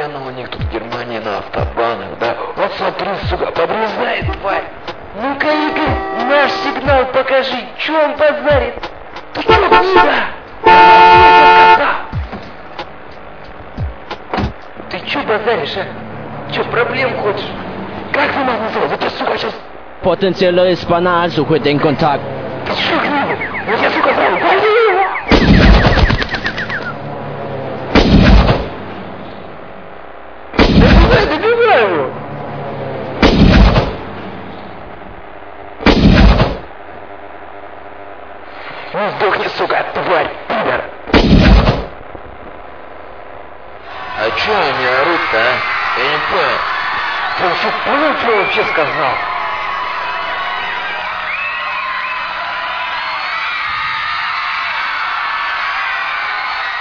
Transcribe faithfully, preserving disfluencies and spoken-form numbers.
постоянно у них тут в Германии на автобанах, да? Вот смотри, сука, подрезает, тварь. Ну-ка, Игорь, наш сигнал покажи, чё он базарит? Ты чё, гнида? Я сказал. Ты чё базаришь, а? Чё, проблем хочешь? Как ты нас называл? Вот я, сука, сейчас... Potenzieller Spanner suche den Kontakt. Ты чё, гнида? Вот я, сука, сказал, вали его! Добивай, добивай его! Ну сдохни, сука, тварь, пидор! А чё они орут-то, а? Я не понял. Ты вообще понял, что я вообще сказал?